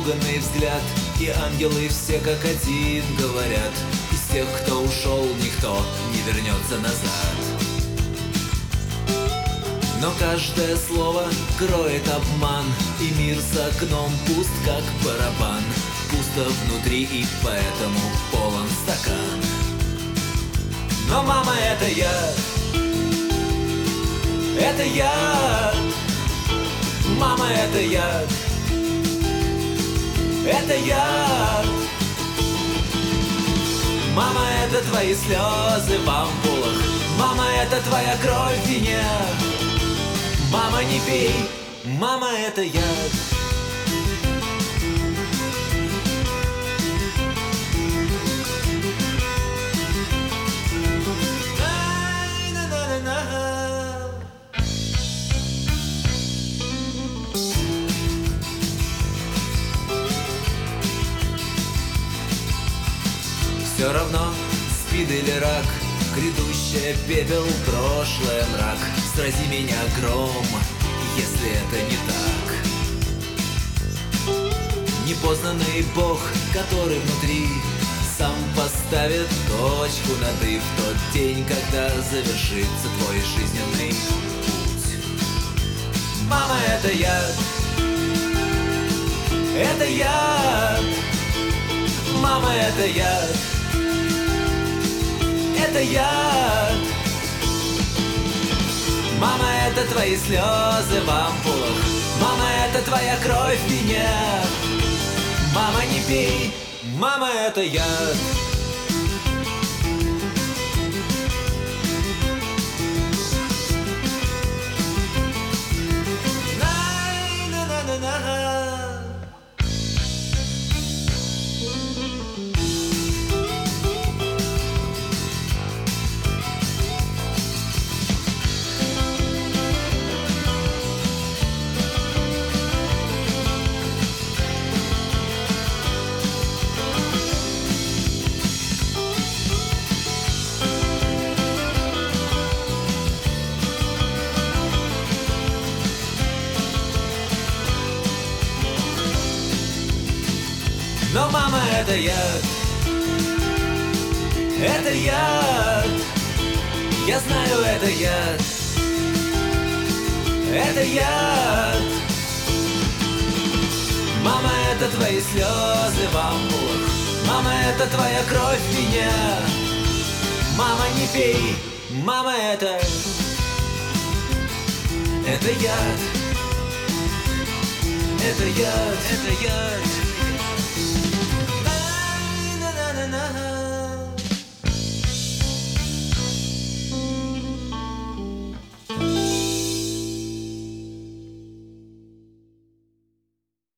испуганный взгляд. И ангелы все как один говорят: из тех, кто ушел, никто не вернется назад. Но каждое слово кроет обман, и мир за окном пуст, как барабан. Пусто внутри, и поэтому полон стакан. Но мама, это яд, это яд. Мама, это яд, это яд. Мама, это твои слезы в ампулах. Мама, это твоя кровь в вине. Мама, не пей, мама, это яд. Все равно, спид или рак, грядущее пепел, прошлое мрак. Срази меня гром, если это не так. Непознанный Бог, который внутри, сам поставит точку над «и» в тот день, когда завершится твой жизненный путь. Мама, это яд, это яд. Мама, это яд, это яд. Мама, это твои слезы в ампулах. Мама, это твоя кровь в вине. Мама, не пей, мама, это яд. Но мама, это яд, это яд. Я знаю, это яд, это яд. Мама, это твои слезы в ампулах. Мама, это твоя кровь в вине. Мама, не пей, мама, это яд, это яд, это яд.